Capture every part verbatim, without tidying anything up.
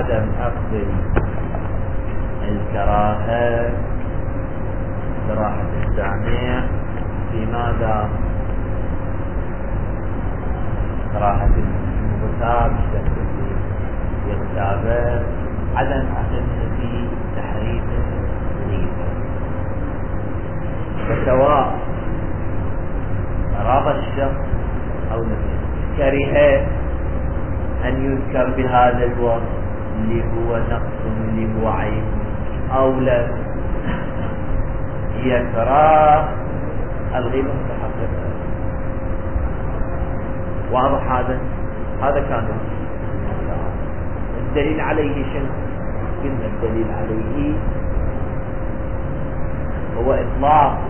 عدم أخذ الكراهة كراهة السامع في ماذا؟ كراهة المغتاب التي يغتابه، عدم أخذها في تحريم الغيبة. فسواء أراد الشخص أو لم كره أن يذكر بهذا الوصف اللي هو نقص اللي هو عيب، أو لا يكره الغيبة متحققة. واضح هذا؟ هذا كان الدليل عليه. شنو قلنا الدليل عليه؟ هو إطلاق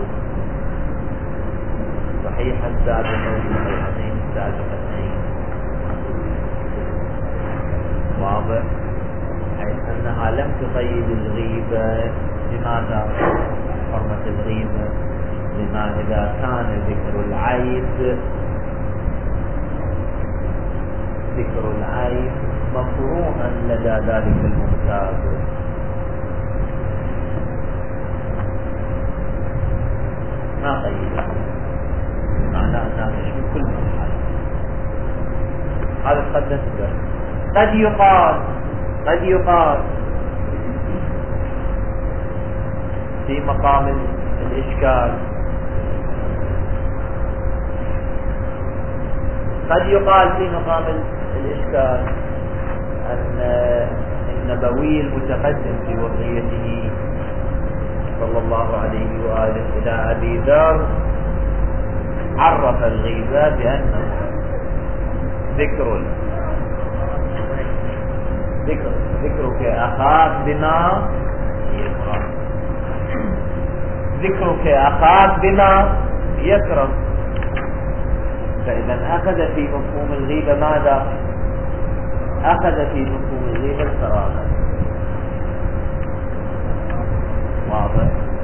صحيح السابقة والصحيحتين السابقتين، واضح، حيث أنها لم تقيد الغيبة. لماذا حرمة الغيبة؟ لما إذا كان ذكر العيب ذكر العيب مفروغا لدى ذلك المغتاب، ما قيد، معنى أنها تشمل كل مرحلة. هذا قد نذكر. قد يقال قد يقال في مقام الإشكال، قد يقال في مقام الإشكال أن النبوي المتقدم في وصيته صلى الله عليه وآله إلى أبي ذر عرف الغيبة بأنه ذكر ذكر ذكرك أخاك بما يكره، ذكرك أخاك بما يكره. فإذا أخذ في مفهوم الغيبة ماذا؟ أخذ في مفهوم الغيبة الكراهة. واضح؟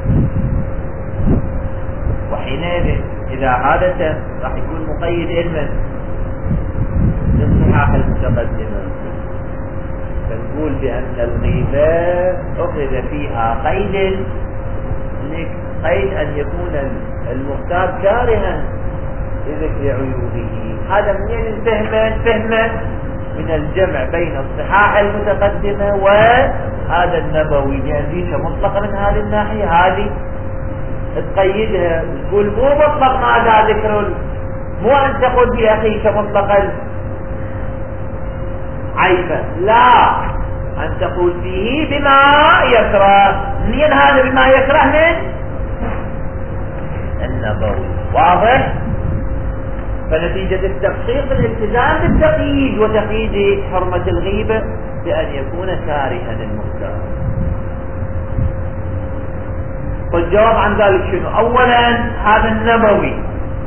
وحينئذ إذا عادة راح يكون مقيد علما للصحاح المتقدمة، فنقول بأن الغيبة أخذ فيها قيد قيد أن يكون المغتاب كارها لذكر عيوبه. هذا من فهما فهما من الجمع بين الصحاح المتقدمة وهذا النبوي، لأن ليس مطلقة من هذه الناحية، هذه تقيدها تقول مو مطلق ماذا ذكر، مو أن تقول بأخيك مطلقا عيبا، لا، أن تقول فيه بما يكره. منين هذا بما يكره؟ من النبوي. واضح؟ فنتيجة التحقيق الالتزام بالتقييد، وتقييد حرمة الغيبة بأن يكون كارها للمغتاب. والجواب عن ذلك شنو؟ أولا هذا النبوي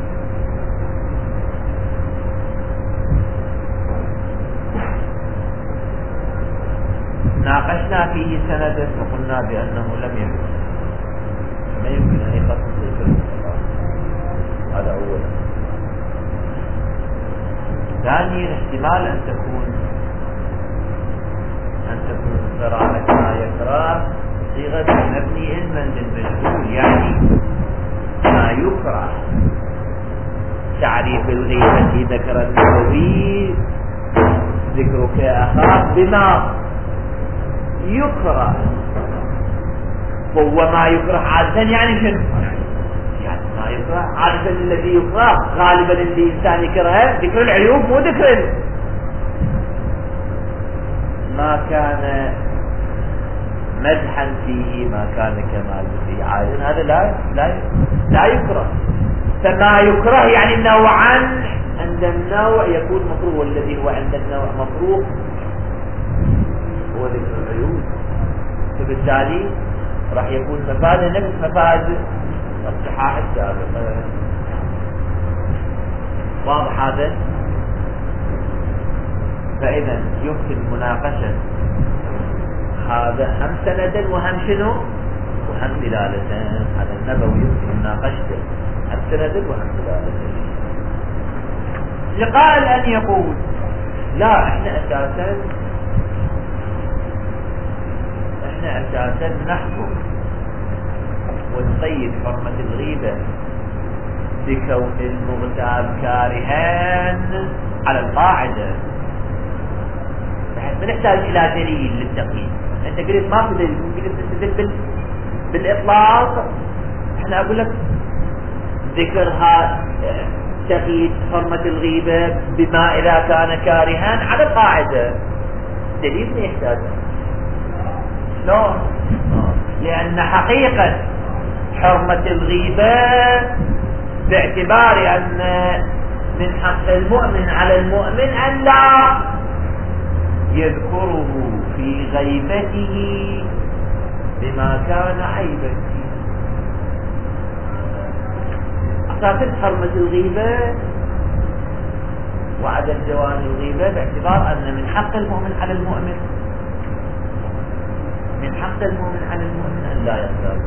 ناقشنا فيه سندا وقلنا بأنه لم يكن ما يمكن أن يخصص ذكر هذا أولا. ثانيا احتمال أن تكون أن تكون قراءة ما يكره صيغة مبني علما للمجهول، يعني ما يكره. تعريف الغيبة ذكر النبوي ذكرك أخاك بما يكره، هو ما يكره عادة يعني شنو؟ يعني ما يكره عادة الذي يكره غالبا اللي إنسان يكرهه ذكر العيوب، مو ذكر ما كان مدحا فيه، ما كان كمال فيه. عادة هذا لا لا لا يكره. فما يكره يعني نوعا، عند النوع يكون مكروه، والذي هو عند النوع مكروه هو ذكر العيوب. فبالتالي راح يكون مفاد نفس مفاد الصحاح السابقة. واضح هذا؟ فإذا يمكن مناقشة هذا هم سندا وهم شنو وهم دلالة. هذا النبوي يمكن مناقشته هم سندا وهم دلالة. لقائل أن يقول لا، احنا أساسا احنا اساسا نحكم ونقيد حرمة الغيبة بكون المغتاب كارهان على القاعدة، بحيث ما نحتاج الى دليل للتقييد. انت قلت ما في دليل، ممكن تستدل بالاطلاق. احنا اقول لك ذكرها تقييد حرمة الغيبة بما اذا كان كارهان على القاعدة، دليل ما يحتاج. شلون؟ لان حقيقة حرمة الغيبة باعتبار ان من حق المؤمن على المؤمن ان لا يذكره في غيبته بما كان عيبا فيه. أساسا حرمة الغيبة وعدم جواز الغيبة باعتبار أن من حق المؤمن على المؤمن من حق المؤمن على المؤمن أن لا يغتاب،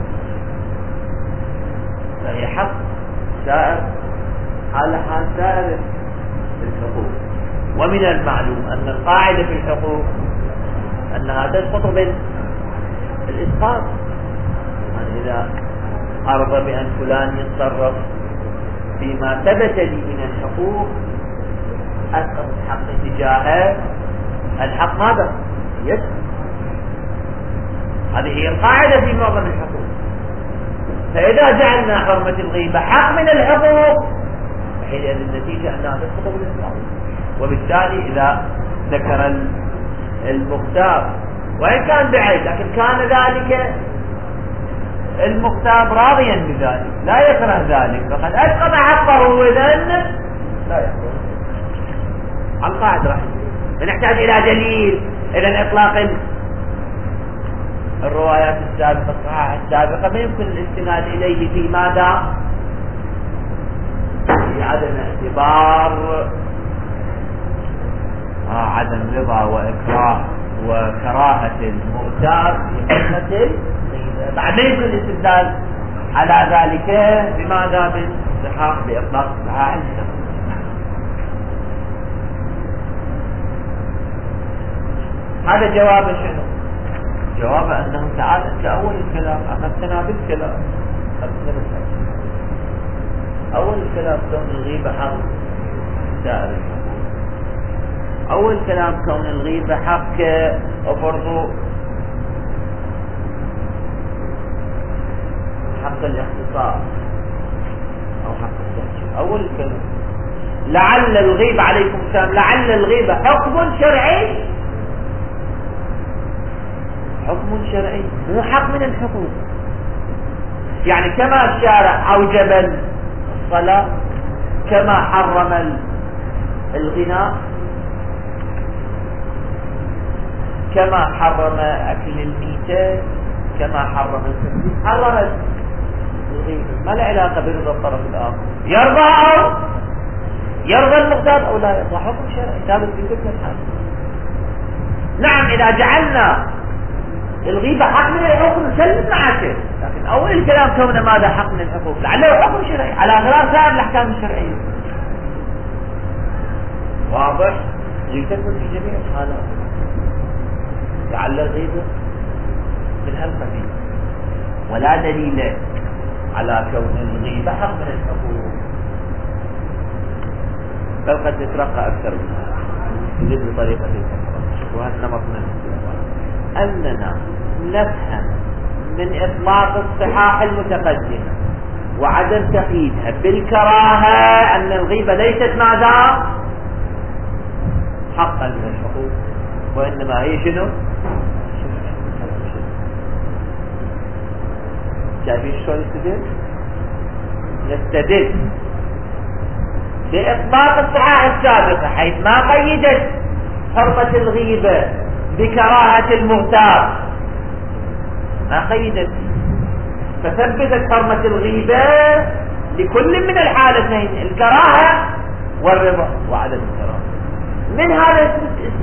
فهي حق سائر على حال سائر الحقوق. ومن المعلوم أن القاعدة في الحقوق أنها تسقط بالإسقاط. يعني إذا أرضى بأن فلان يتصرف فيما ثبت لي من الحقوق أسقط الحق تجاهه، الحق ماذا؟ يسقط. هذه هي القاعدة في معظم الحقوق. فإذا جعلنا حرمة الغيبة حق من الحقوق فحينئذ النتيجة أنها تسقط بالإسقاط. وبالتالي إذا ذكر المغتاب وإن كان بعيد لكن كان ذلك المغتاب راضيا بذلك لا يكره ذلك فقد أسقط حقه، وإذن لا يكره. على القاعدة راح نحتاج إلى دليل. إذن إطلاق الروايات السابقة الصحاحة السابقة ما يمكن الاستناد إليه في ماذا؟ في عدم اعتبار آه عدم رضا وإكراه وكراهة المغتاب في حرمة الغيبة. بعد ما يمكن الاستدلال على ذلك بماذا؟ بالصحاح بإطلاق الصحاح السابقة. هذا جواب شنو؟ جواب أنه تعالى كأول الكلام أخذتنا بالكلام أول الكلام كون الغيبة حق سائر الحقوق. أول كلام كون الغيبة حق وبرضو حق الاختصاص أو حق التحجير. أول الكلام لعل الغيبة عليكم السلام لعل الغيبة حكم شرعي، حكم شرعي مو حق من الحقوق. يعني كما الشارع أوجب الصلاة، كما حرم الغناء، كما حرم أكل الميتة، كما حرم التنبيه، حرم الغيبة. ما له علاقة برضا الطرف الآخر، يرضى أو يرضى المغتاب أو لا يرضى، حكم شرعي ثابت في كل الحال. نعم إذا جعلنا الغيبة حق من الحقوق نسلم معك، لكن أول الكلام كونه ماذا حق من الحقوق لعله حكم شرعي على غرار سائر الأحكام الشرعية. واضح؟ يكون في جميع الحالات. لعل الغيبة من هالقبيل ولا دليل على كون الغيبة حق من الحقوق، بل قد تترقى أكثر منها يجب بطريقة الحقوق. وهذا نمط من أننا نفهم من إطلاق الصحاح المتقدمة وعدم تقييدها بالكراهة أن الغيبة ليست ماذا؟ حقا من الحقوق، وإنما هي شنو؟ شايفين شو نستدل؟ نستدل بإطلاق الصحاح السابقة حيث ما قيدت حرمة الغيبة بكراهة المغتاب، ما قيدت، فثبتت حرمة الغيبة لكل من الحالتين الكراهة والرضا وعدم الكراهة. من هذا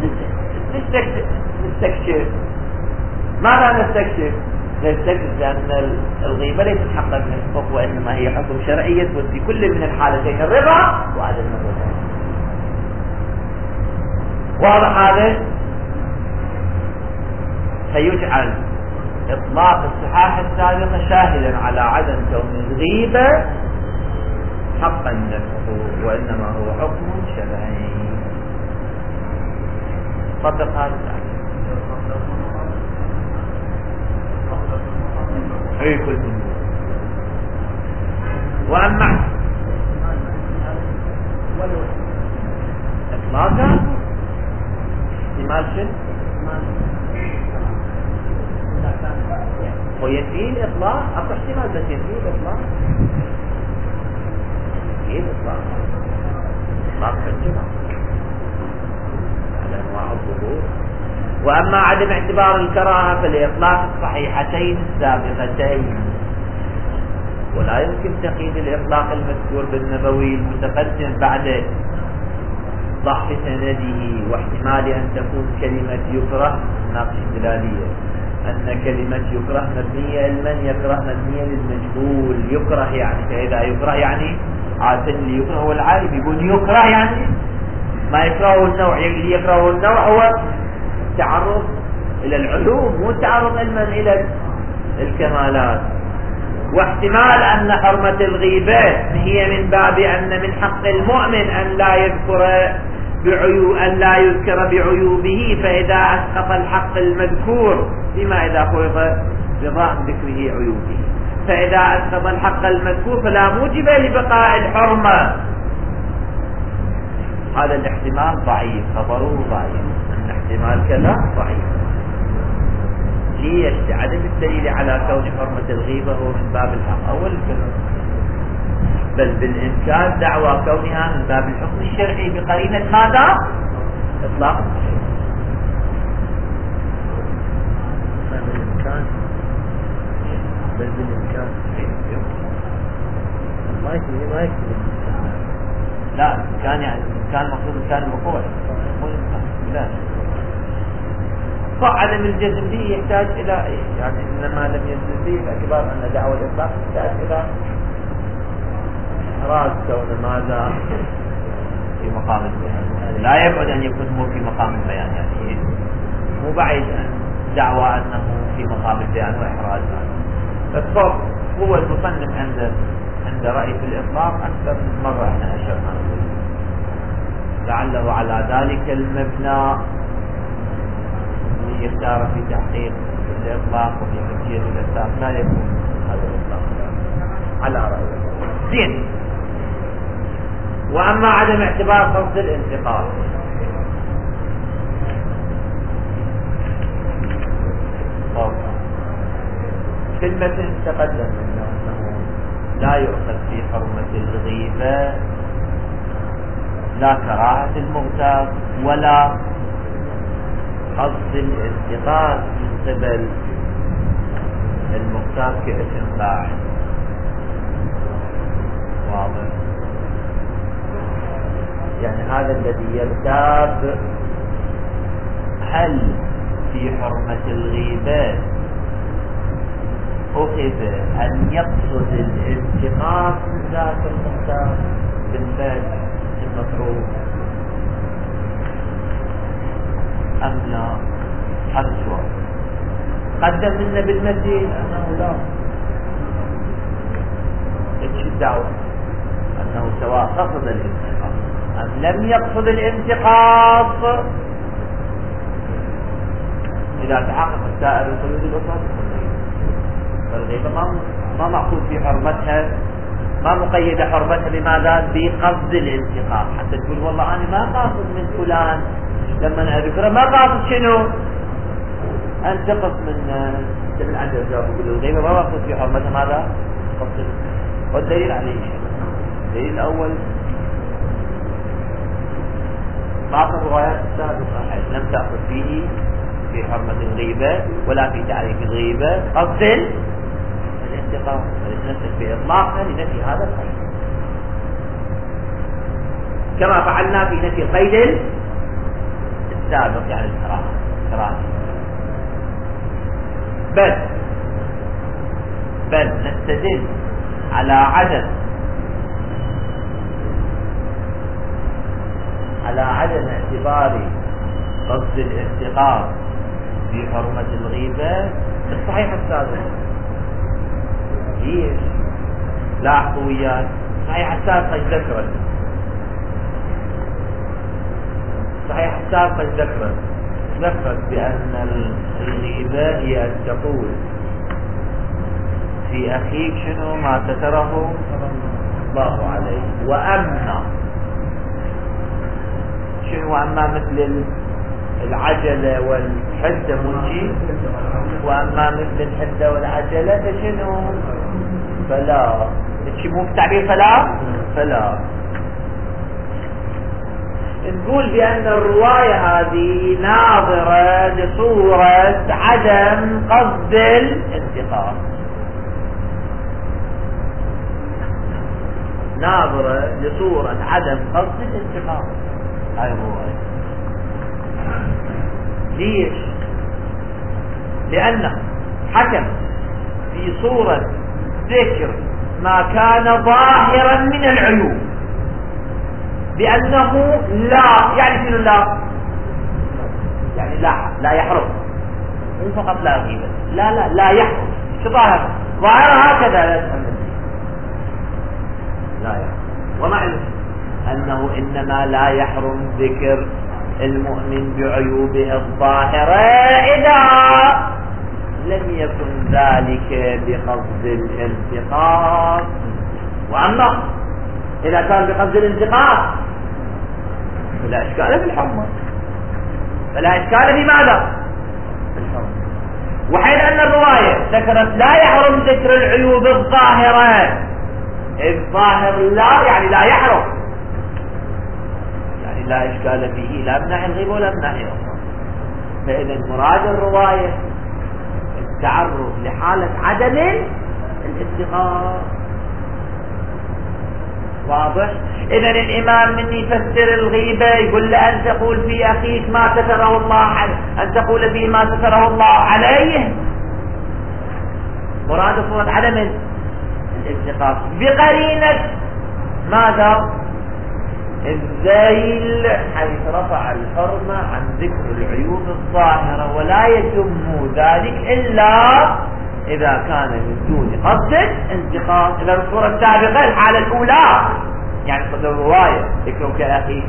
نستكشف ماذا نستكشف؟ نستكشف أن الغيبة ليست حقا من الحقوق وإنما هي حكم شرعي يثبت في كل من الحالتين الرضا وعدم الرضا. واضح هذا؟ فيجعل إطلاق الصحاح السابقة شاهدا على عدم كون الغيبة حقا للحقوق، وإنما هو حكم شرعي. طبق هذا أي كل من وأما إطلاقا احتمال شنو؟ وينفي الإطلاق، أكو احتمال بس ينفي الإطلاق، ينفي الإطلاق، إطلاق في الجمع على أنواع الظهور. وأما عدم اعتبار الكراهة فالإطلاق الصحيحتين السابقتين، ولا يمكن تقييد الإطلاق المذكور بالنبوي المتقدم بعد ضعف سنده واحتمال أن تكون كلمة يكره ناقش دلالية، أن كلمة يكره مبنية لمن يكره مبنية للمجهول. يكره يعني فإذا يكره يعني عادة اللي يكره هو العالم يقول يكره يعني ما يكرهه النوع، اللي يكرهه النوع هو تعرض إلى العلوم مو تعرض علما إلى الكمالات. واحتمال أن حرمة الغيبة هي من باب أن من حق المؤمن أن لا يذكر بعيوب أن لا يذكر بعيوبه، فإذا أسقط الحق المذكور فيما إذا فرض رضاء ذكره عيوبه، فإذا أسقط الحق المذكور فلا موجب لبقاء الحرمة. هذا الاحتمال ضعيف، خبره ضعيف، أن احتمال كذا ضعيف. ليش؟ عدم الدليل على كون حرمة الغيبة هو من باب الحق أول الكلام، بل بالإمكان دعوى كونها من باب الحكم الشرعي بقرينة ماذا؟ إطلاق بل بالإمكان بل بالإمكان ما يكفي ما يكفي لا كان يعني كان المفروض كان الوقوع مو الإمكان لا عدم الجزم به يحتاج إلى يعني إنما لم يجزم به باعتبار أن دعوى الإطلاق تحتاج إلى إحراز كون ماذا في مقام البيان، لا يبعد أن يكون هو في مقام البيان، يعني مو بعيد دعوى أنه في مقام البيان وإحراز. فالصوت هو المصنف عند عند رأي في الإطلاق أكثر من مرة احنا أشرنا لعله على ذلك المبنى يختار في تحقيق الإطلاق وفي تفسير الإطلاق لا يكون هذا الإطلاق على رأيه. زين. وأما عدم اعتبار قصد الانتقال كلمة تقدم أنه لا يؤخذ في حرمة الغيبة لا كراهة المغتاب ولا قصد الانتقال من قبل المغتاب كاسم فاعل. واضح؟ يعني هذا الذي يرتاب هل في حرمة الغيبة أخذ أن يقصد الانتقاص من ذات المغتاب بالفعل المفعول أم لا؟ هذا السؤال. قدم لنا بالمثيل أنه لا، ايش الدعوة؟ أنه سواء قصد الانتقاص أم لم يقصد الانتقاص إذا تحقق السائر القيود الأخرى فالغيبة ما ما مقصود في حرمتها، ما مقيدة حرمتها بماذا؟ بقصد الانتقاص، حتى تقول والله أنا ما قاصد من فلان لما أذكره، ما قاصد شنو؟ أنتقص من من عند الجواب. يقول الغيبة ما مقصود في حرمتها ماذا؟ قصد. والدليل عليه الدليل الأول بعض الروايات السابقة حيث لم تأخذ فيه في حرمة الغيبة ولا في تعريف الغيبة قصد الانتقام، فلنفسك بإطلاقها لنفي هذا القيد كما فعلنا في نفي القيد السابق يعني الكراهة. بل بل نستدل على عدم على عدم اعتبار قصد الانتقام في حرمة الغيبة الصحيح السادس ليش؟ لاحظوا وياي الصحيح السادس قد ذكرت الصحيح السادس قد ذكرت ذكرت بأن الغيبة هي أن تقول في أخيك شنو ما ستره الله عليه، وأما شنو أما مثل العجلة والحدة منجي، وأما مثل الحدة والعجلة فشنو فلا تشي مو بتعبير فلا فلا نقول بأن الرواية هذه ناظرة لصورة عدم قصد الانتقام، ناظرة لصورة عدم قصد الانتقام. هاي الرواية ليش؟ لأنه حكم في صورة ذكر ما كان ظاهرا من العيوب بأنه لا، يعني شنو لا؟ يعني لا لا يحرم، مو فقط لا غيبة، لا لا لا يحرم. شو ظاهر؟ ظاهر هكذا لا تفهم لا يحرم، ومعنى أنه إنما لا يحرم ذكر المؤمن بعيوبه الظاهرة إذا لم يكن ذلك بقصد الانتقام، وأما إذا كان بقصد الانتقام فلا إشكال في الحرمة، فلا إشكال في ماذا؟ في الحرمة. وحين أن الرواية ذكرت لا يحرم ذكر العيوب الظاهرة، الظاهر لا يعني لا يحرم، يعني لا إشكال فيه لا من ناحية الغيبة ولا من ناحية أخرى. فإذا مراد الرواية التعرض لحالة عدم الانتقام. واضح؟ إذا الإمام من يفسر الغيبة يقول له أن تقول في أخيك ما ستره الله عليه، أن تقول فيه ما ستره الله عليه، مراد صورة عدم الانتقام بقرينة ماذا؟ الذيل، حيث رفع الحرمة عن ذكر العيوب الظاهرة، ولا يتم ذلك إلا إذا كان من دون قصد انتقام. إذا الصورة السابقة الحالة الأولى يعني صدر الرواية ذكرك أخي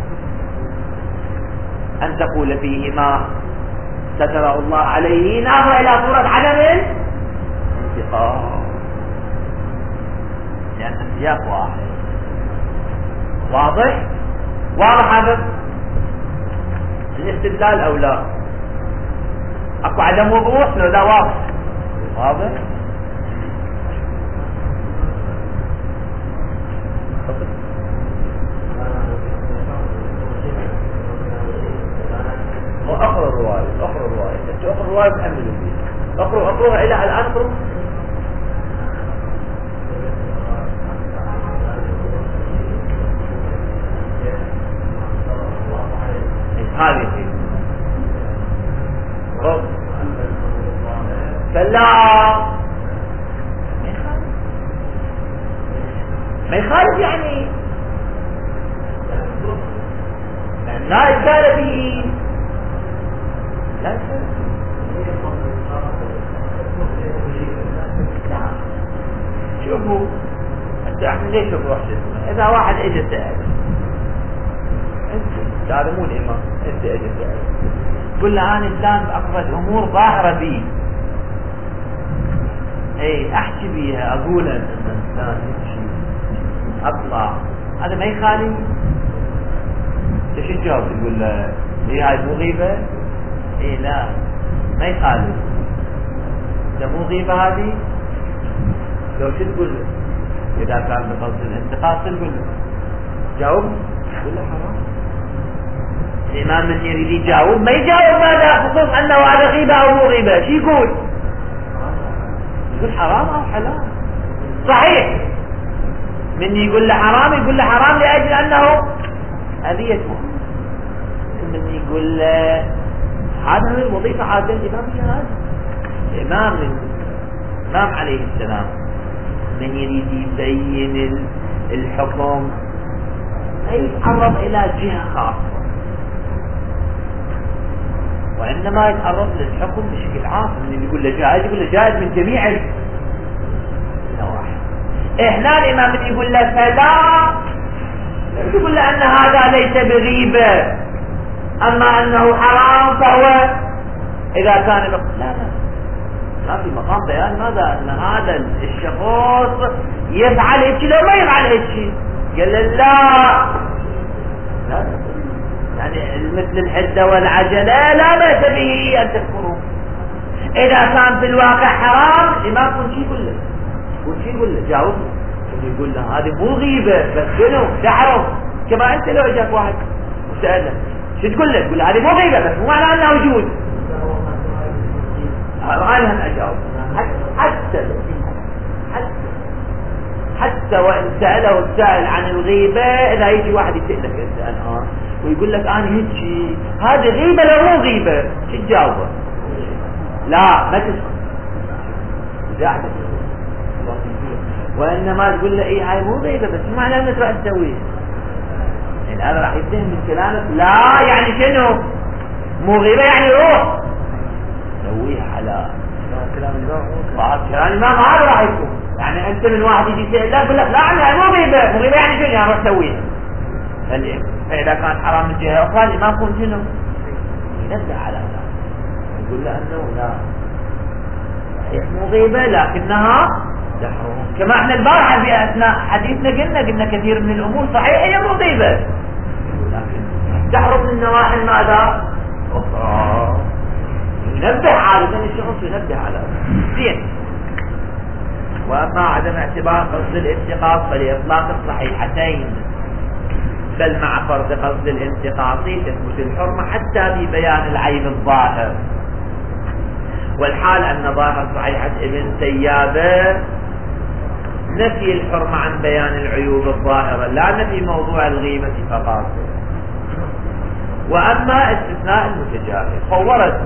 أن تقول فيه ما ستره الله عليه، نظر إلى صورة عدم الانتقام لأن السياق واحد. واضح؟ واضح هذا الاستدلال أو لا؟ أكو عدم وضوح لو لا واضح؟ واضح؟ وأقرأ الرواية أقرأ الرواية أنت أقرأ الرواية تأملوا فيها، أقرأ أقرأها إلى الآن أقرأ هذه فلا ما يخالف، يعني لا إشكال فيه، لا إشكال. شوفوا انتوا احنا ليش نروح جسمه؟ اذا واحد اجى سأل انتوا تعلمون الامام، انت اجى سأل قل له انا الان اقرأ امور ظاهرة بي، اي احكي بيها اقول ان الانسان يمشي اطلع، هذا ما يخالي. ليش تجاوب تقول له هي هاي مو غيبة؟ اي لا ما يخالي، ده مو غيبة هذه. لو شو تقول له؟ إذا كان بقصد الانتقاص تقول له جاوب، تقول له حرام. الإمام من يريد يجاوب ما يجاوب ماذا خصوص أنه هذا غيبة أو مو غيبة، شو يقول؟ يقول حرام أو حلال. صحيح من يقول له حرام يقول له حرام لأجل أنه أذية مؤمن، من يقول له هذا هو الوظيفة عادة الإمام هذا الإمام الإمام عليه السلام من يريد يبين الحكم ما يتعرض إلى جهة خاصة وإنما يتعرض للحكم بشكل عام، من يقول له جائز يقول له جائز من جميع النواحي. هنا الإمام يقول له فلا يقول له أن هذا ليس بغيبة، أما أنه حرام فهو إذا كان لا لا ما في مقام بيان ماذا أن هذا الشخص يفعل هيك لو ما يفعل هيك. قال له لا لا يعني مثل الحدة والعجلة لا بأس به أن تذكروا. إذا كان في الواقع حرام الإمام كل شيء يقول له كل شيء يقول له جاوبه يقول له هذه مو غيبة بس شنو تحرم. كما أنت لو اجاك واحد وسأله شو تقول له؟ تقول له هذه مو غيبة بس مو معنى أنها وجود. أنا هم أجاوب حتى حتى حتى وإن سأله السائل عن الغيبة، إذا يجي واحد يسألك أنت الآن ويقول لك أنا هيك هذه غيبة لو مو غيبة شو تجاوبه؟ لا ما تسكت زعل، وإنما تقول له إيه هاي مو غيبة بس مو معنى أنك راح تسويها. يعني هذا راح يتهم بالكلام لا يعني شنو مو غيبة يعني روح سويها على كلام الإمام. كلام الإمام هذا راح يكون يعني أنت من واحد يجي يسأل لا يقول لك لا لا مو غيبة مو غيبة يعني شنو يعني راح تسويها. فإذا كان حرام من جهة أخرى الإمام يكون شنو ينبه على ذلك يقول له أنه لا صحيح مو غيبة لكنها تحرم. كما احنا البارحة في أثناء حديثنا قلنا قلنا كثير من الأمور صحيح هي مو غيبة لكن تحرم من نواحي ماذا أخرى. ينبه عادة الشخص ينبه على زين. وأما عدم اعتبار قصد الانتقاص فلإطلاق الصحيحتين بل مع فرض قصد الانتقاص تثبت الحرمة حتى في بيان العيب الظاهر. والحال أن ظاهر صحيحة ابن سيابة نفي الحرمة عن بيان العيوب الظاهرة لا نفي موضوع الغيبة فقط. وأما استثناء المتجاهل فورد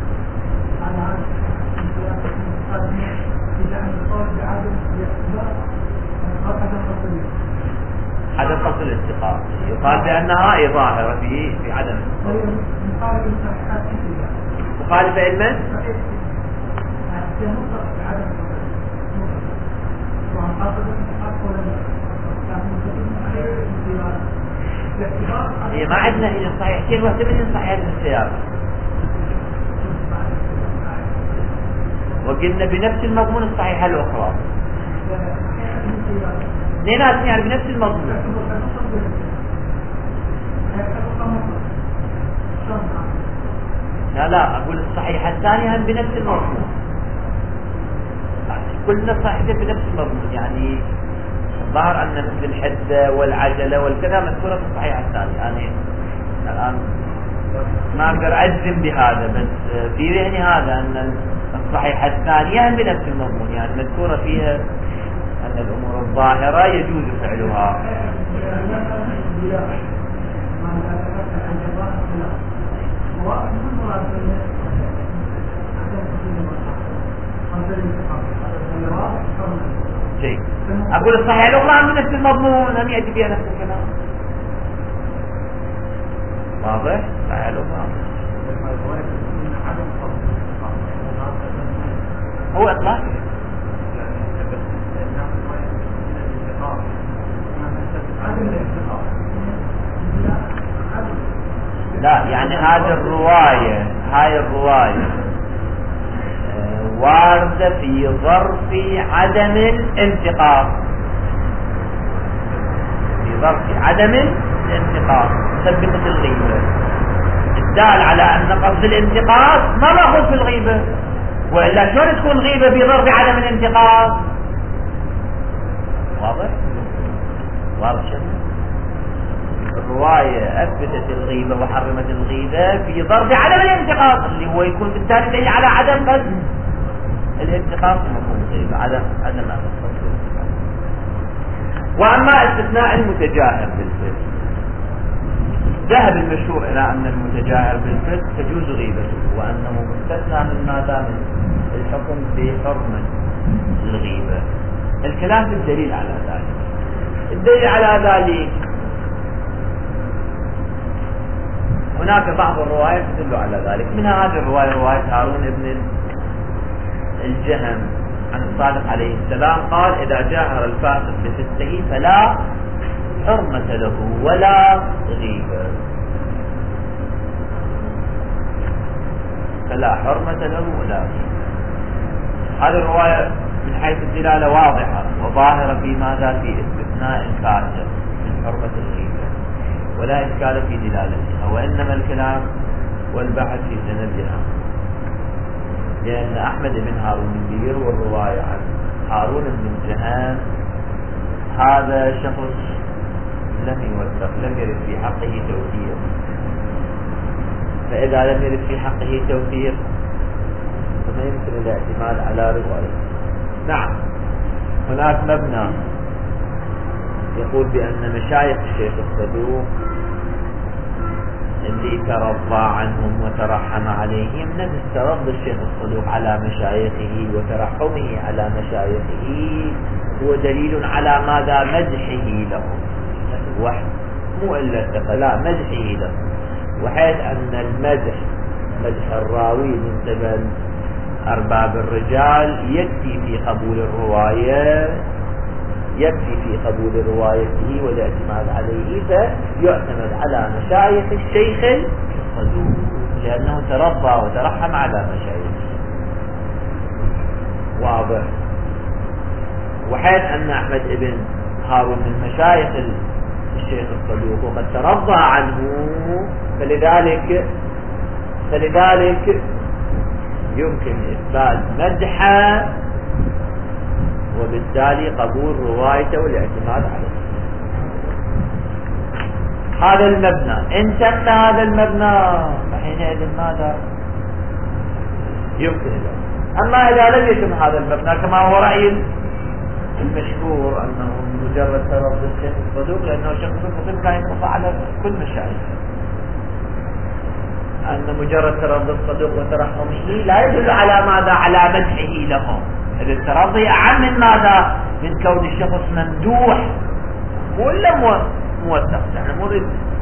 عدم قصد الاستقامة يقال بأنها ظاهرة في في عدم مخالفة علما هي ما عندنا هي صحيحتين واحدة منهم صحيحة السيارة وقلنا بنفس المضمون الصحيحة الأخرى اثنينات يعني بنفس المضمون. لا لا أقول الصحيحة الثانية هم بنفس المضمون كلنا صحيحة بنفس المضمون. يعني ظهر أن مثل الحدة والعجلة والكذا مذكورة في الصحيحة الثانية. يعني الآن ما أقدر أجزم بهذا بس في ذهني هذا أن الصحيحة الثانية هم بنفس المضمون يعني مذكورة فيها أن الأمور الظاهرة يجوز فعلها. شيء أقول الصحيح الأخرى من نفس المضمون لم يأتي فيها نفس الكلام واضح. صحيح الأخرى هو إطلاق لا يعني هذه الرواية هاي الرواية واردة في ظرف عدم الانتقاص في ظرف عدم الانتقاص مثبتة الغيبة الدال على أن قصد الانتقاص ما مأخذ في الغيبة وإلا شلون تكون غيبة في ظرف عدم الانتقاص. واضح واضح شنو الرواية أثبتت الغيبة وحرمت الغيبة في ظرف عدم الانتقاص اللي هو يكون بالتالي دليل على عدم قصد الانتقاص ومفهوم الغيبة عدم عدم قصد الانتقاص. وأما استثناء المتجاهر بالفعل ذهب المشهور إلى أن المتجاهر بالفعل تجوز غيبته وأنه مستثنى من ماذا من الحكم بحرمة الغيبة. الكلام في الدليل على ذلك. الدليل على ذلك هناك بعض الروايات تدل على ذلك، منها هذه الرواية رواية هارون بن الجهم عن الصادق عليه السلام قال: إذا جاهر الفاسق بفسقه فلا حرمة له ولا غيبة، فلا حرمة له ولا غيبة. هذه الرواية من حيث الدلالة واضحة وظاهرة في ماذا؟ في استثناء الفاسق من حرمة الغيبة، ولا إشكال في دلالتها، وإنما الكلام والبحث في سندها، لأن أحمد بن هارون بن يروي الرواية عن هارون بن الجهم، هذا شخص لم يوثق، لم يرد في حقه توثيق، فإذا لم يرد في حقه توثيق فما يمكن الاعتماد على رواية. نعم، هناك مبنى يقول بأن مشايخ الشيخ الصدوق اللي ترضى عنهم وترحم عليهم نفس ترضي الشيخ الصدوق على مشايخه وترحمه على مشايخه هو دليل على ماذا؟ مدحه لهم وحد، مو إلا الثقة، لا، مدحه لهم، وحيث أن المدح مدح الراوي من قبل أرباب الرجال يكفي في قبول الرواية، يكفي في قبول روايته والاعتماد عليه، فيعتمد على مشايخ الشيخ الصدوق لأنه تربى وترحم على مشايخه. واضح. وحيث أن أحمد بن هارون من مشايخ الشيخ الصدوق وقد ترضى عنه، فلذلك فلذلك يمكن إثبات مدحه وبالتالي قبول روايته والاعتماد عليه. هذا المبنى إن تم هذا المبنى فحينئذ ماذا؟ يمكن إذا. أما إذا لم يتم هذا المبنى كما هو رأي المشهور أنه مجرد ترضي الشيخ الصدوق، لأنه الشيخ الصدوق لا ينطبق على كل مشايخ، أن مجرد ترضي الصدوق وترحمه لا يدل على ماذا؟ على مدحه لهم. إذا الترضي أعم من ماذا؟ من كون الشخص ممدوح، مو إلا موثق، يعني مو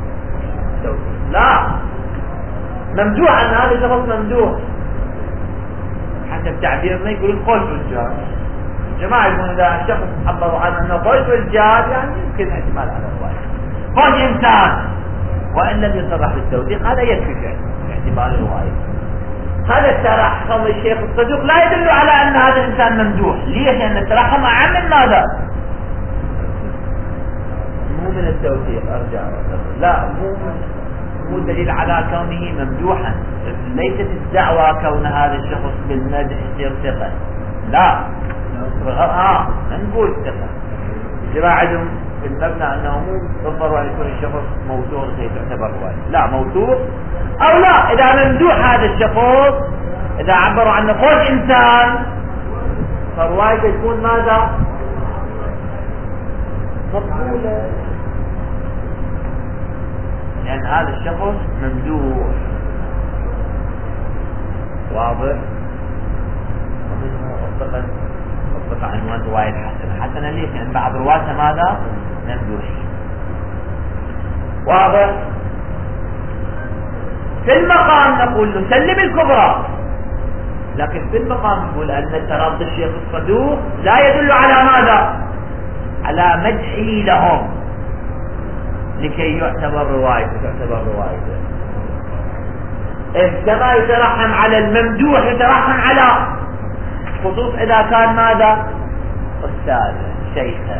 لا ممدوح، أن هذا الشخص ممدوح حسب تعبيرنا يقول خوش رجال. جماعة يقولون إذا الشخص عبروا عنه أنه خوش رجال يعني يمكن احتمال على الرواية، خوش إنسان، وإن لم يصرح بالتوثيق هذا يكفي في احتمال الرواية. هذا الترحم الشيخ الصدوق لا يدل على أن هذا الإنسان ممدوح. ليش؟ لأن الترحم أعم من ماذا؟ مو من التوثيق، أرجع لا، مو مو دليل على كونه ممدوحا. ليست الدعوة كون هذا الشخص بالمدح يصير ثقة، لا، آه نقول ثقة. الجماعة عندهم في المبنى أنه مو بالضرورة أن يكون الشخص موثوق كي تعتبر رواية، لا، موثوق أو لا، إذا ممدوح هذا الشخص، إذا عبروا عنه خوش إنسان، فروايته تكون ماذا؟ مقبولة، لأن هذا الشخص ممدوح. واضح؟ أطلق أطلق عنوان رواية حسنة. حسنة ليش؟ لأن بعض رواته ماذا؟ ممدوحين. واضح؟ في المقام نقول له سلم الكبرى، لكن في المقام نقول أن ترضي الشيخ الصدوق لا يدل على ماذا؟ على مدحه لهم لكي يعتبر روايته تعتبر روايته. إذ كما يترحم على الممدوح يترحم على، خصوص إذا كان ماذا؟ أستاذ شيخا.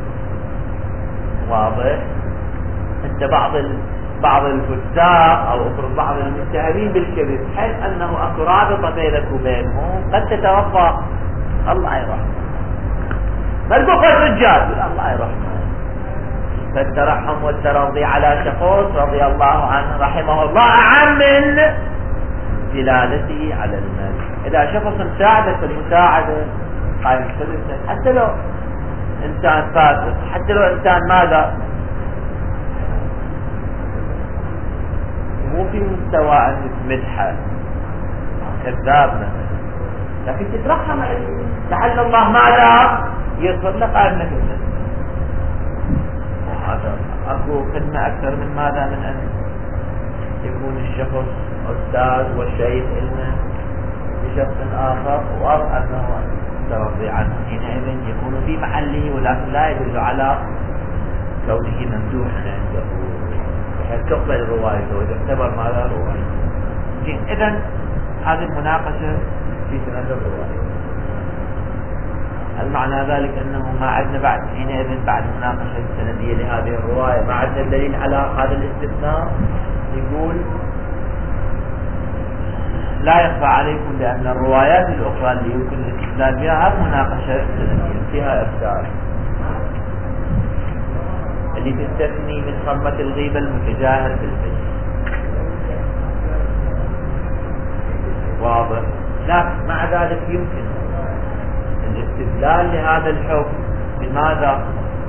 واضح؟ أنت بعض ال... بعض الفساق أو أفرض بعض المتهمين بالكذب حيث أنه أكو رابطة بينك وبينهم قد تتوفى، الله يرحمه، ملبوخ الرجال الله يرحمه. فالترحم والترضي على شخص رضي الله عنه رحمه الله أعم من دلالته على المال. إذا شخص مساعدك في المساعدة قائم السلسة، حتى لو إنسان فاسق، حتى لو إنسان ماذا؟ مو في مستوى أن تمدحه كذاب مثلا، لكن تترحم عليه لعل الله ماذا؟ يغفر لك قائم لك السلسة. هذا أكو خدمة أكثر من ماذا؟ من أن يكون الشخص أستاذ والشيخ إلنا لشخص آخر وأرى أنه ترضي عنه، حينئذ يكون في محله، ولكن لا يدل على كونه ممدوحا عنده بحيث تقبل روايته وتعتبر ماذا رواية. إذن هذه المناقشة في سنة الرواية. هل معنى ذلك أنه ما عدنا بعد حينئذ بعد مناقشة السندية لهذه الرواية ما عدنا دليل على هذا الاستثناء؟ يقول لا يخفى عليكم بأن الروايات الأخرى اللي يمكن الاستدلال بها مناقشة سندية فيها إرسال اللي تستثني من خمة الغيبة المتجاهر بالفجر. واضح؟ لكن مع ذلك يمكن الاستدلال لهذا الحكم بماذا؟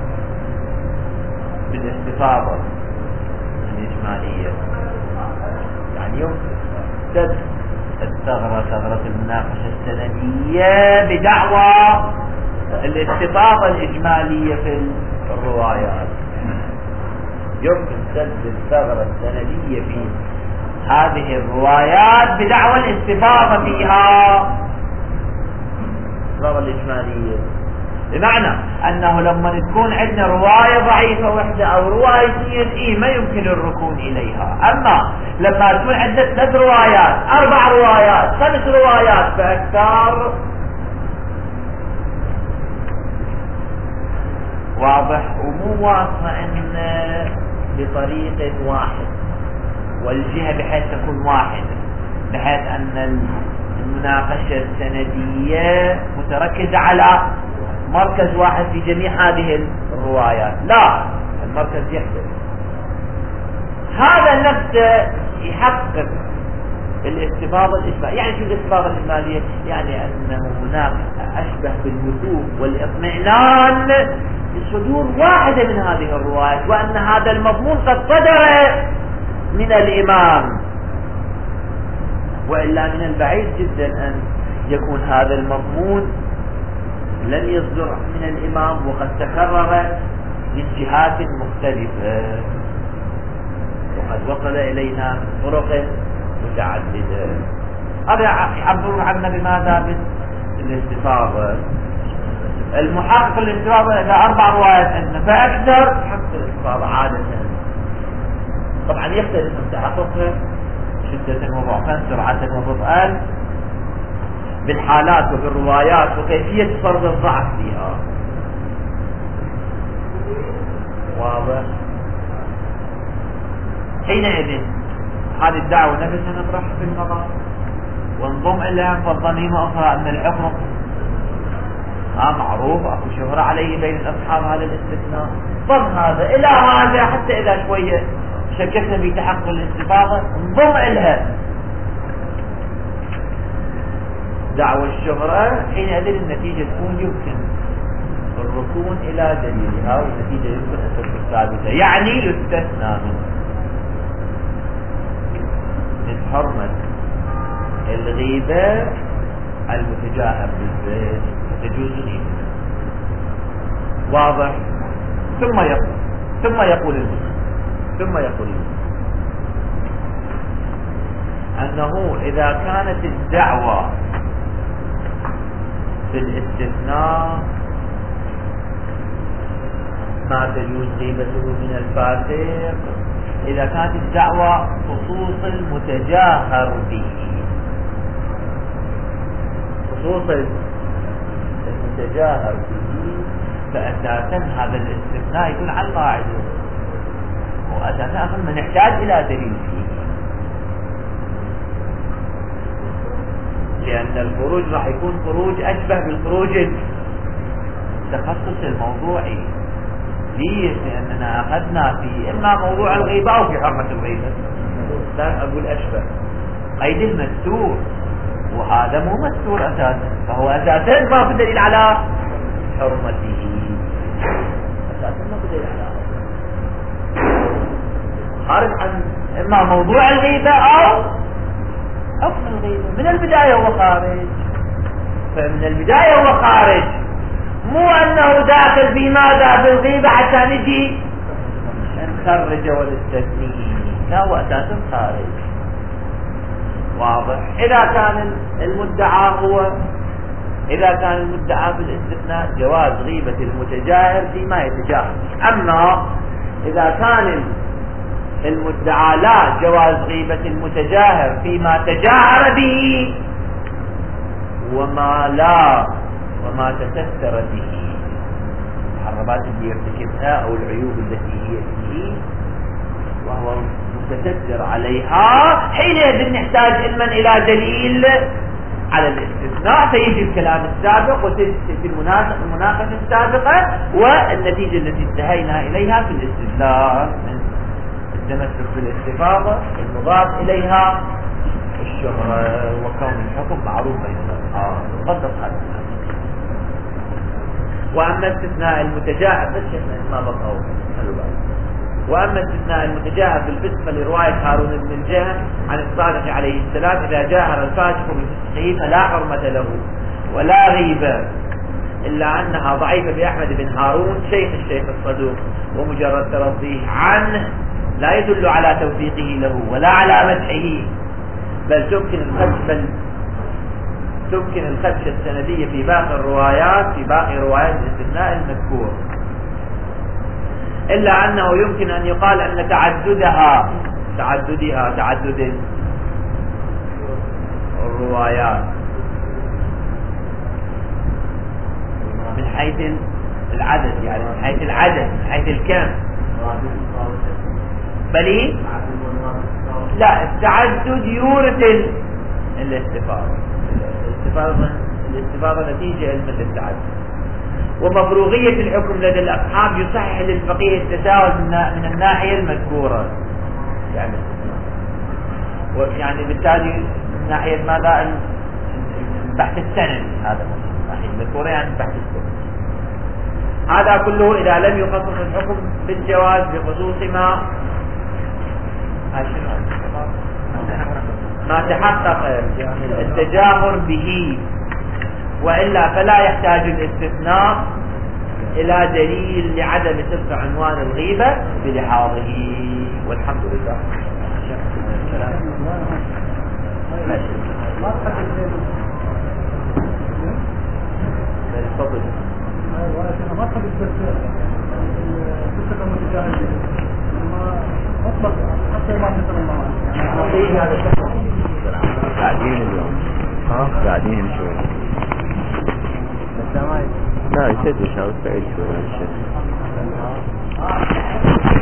بالاستفاضة الإجمالية. يعني يمكن سد الثغرة ثغرة المناقشة السندية بدعوى الاستفاضة الإجمالية في الروايات. يمكن سد الثغرة السندية في هذه الروايات بدعوى الاستفاضة فيها الثغرة الإجمالية، بمعنى أنه لما تكون عندنا رواية ضعيفة وحدة أو روايتين إيه ما يمكن الركون إليها، أما لما تكون عندنا ثلاث روايات أربع روايات خمس روايات فأكثر. واضح؟ ومو واضحة أن بطريقة واحد والجهة بحيث تكون واحدة، بحيث أن المناقشة السندية متركزة على مركز واحد في جميع هذه الروايات. لا، المركز يختلف. هذا نفسه يحقق الاستفاضة الإجمالية. يعني شو الاستفاضة الإجمالية؟ يعني أنه هناك أشبه بالوثوق والإطمئنان بصدور واحدة من هذه الروايات، وأن هذا المضمون قد صدر من الإمام، وإلا من البعيد جدا أن يكون هذا المضمون لم يصدر من الإمام وقد تكرر من جهات مختلفة وقد وصل إلينا طرق متعددة. هذا يعبر عنا بماذا؟ بالاستفاضة. المحقق الاستفاضة إذا أربع روايات عندنا فأكثر حق الاستفاضة عادة. طبعا يختلف من تحققها شدة وضعفا سرعة وبطئا بالحالات وبالروايات وكيفية فرض الضعف فيها. واضح؟ حينئذ هذه الدعوة نفسها نطرحها في النظر ونضم إليها فالضميمة أخرى أن الحكم ها معروف أكو شهرة عليه بين الأصحاب هذا الاستثناء. ضم هذا إلى هذا حتى إذا شوية شككنا في تحقق الاستفاضة نضم إلها دعوة الشهرة. حينئذ النتيجة تكون يمكن الركون إلى دليلها، والنتيجة يمكن أن تكون ثابتة. يعني يستثنى من حرمة الغيبة المتجاهر بالبيت تجوز غيبة. واضح؟ ثم يقول ثم يقول المسلم ثم يقول المسلم أنه إذا كانت الدعوة في الاستثناء ما تجوز غيبته من الفاسق، إذا كانت الدعوة خصوص المتجاهر به، خصوص المتجاهر به، فأساسا هذا الاستثناء يكون على القاعدة، وأساسا أصلا نحتاج إلى دليل فيه، لأن الخروج راح يكون خروج أشبه بالخروج التخصص الموضوعي. ليش؟ لأننا أخذنا في إما موضوع الغيبة أو في حرمة الغيبة. لا أقول أشبه قيد المستور، وهذا مو مستور أساسا، فهو أساسا ما في دليل على حرمته، أساسا ما في دليل على خارج عن إما موضوع الغيبة أو حكم الغيبة. من البداية هو خارج، فمن البداية هو خارج، مو أنه داخل في ماذا؟ في الغيبة حتى نجي نخرج ونستثنيه. فهو أساسا خارج. واضح. إذا كان المدعى هو إذا كان المدعى في الاستثناء جواز غيبة المتجاهر فيما يتجاهر. أما إذا كان المدعى لا جواز غيبة المتجاهر فيما تجاهر به وما لا وما تستر به، المحرمات اللي يرتكبها أو العيوب التي هي فيه وهو متستر عليها، حينئذ نحتاج علما إلى دليل على الاستثناء. سيجي الكلام السابق وتجي المناقشة السابقة والنتيجة التي انتهينا إليها في الاستدلال من التمسك بالاستفاضة المضاف إليها الشهرة وكون الحكم معروف بين الأصحاب. تفضل هذا. وأما استثناء المتجاهر ما بقى وأما استثناء المتجاهر بالفسق فلرواية هارون بن الجهم عن الصادق عليه السلام: إذا جاهر الفاسق بفسقه فلا حرمة له ولا غيبة، إلا أنها ضعيفة بأحمد بن هارون شيخ الشيخ الصدوق، ومجرد ترضيه عنه لا يدل على توثيقه له ولا على مدحه، بل تمكن الخدش بل تمكن الخدش السندية في باقي الروايات في باقي روايات الاستثناء المذكور، إلا أنه يمكن أن يقال أن تعددها تعددها تعدد الروايات من حيث العدد، يعني من حيث العدد من حيث الكم، بل لا التعدد يورث الاستفاضة. الاستفاضة الاستفاضة نتيجة من التعدد. ومفروغية الحكم لدى الأصحاب يصحح للفقيه التساهل من الناحية المذكورة، يعني يعني بالتالي من ناحية ماذا؟ البحث السند، هذا من الناحية المذكورة يعني البحث السند. هذا كله إذا لم يخصص الحكم بالجواز بخصوص ما ما تحقق التجاهر به، وإلا فلا يحتاج الاستثناء إلى دليل لعدم صدق عنوان الغيبة بلحاظه. والحمد لله. تفضل. ما تحب التفسير مطلق حتى ما مثل الله قاعدين اليوم ها قاعدين شوي لا يسد شاوس بعيد شوي.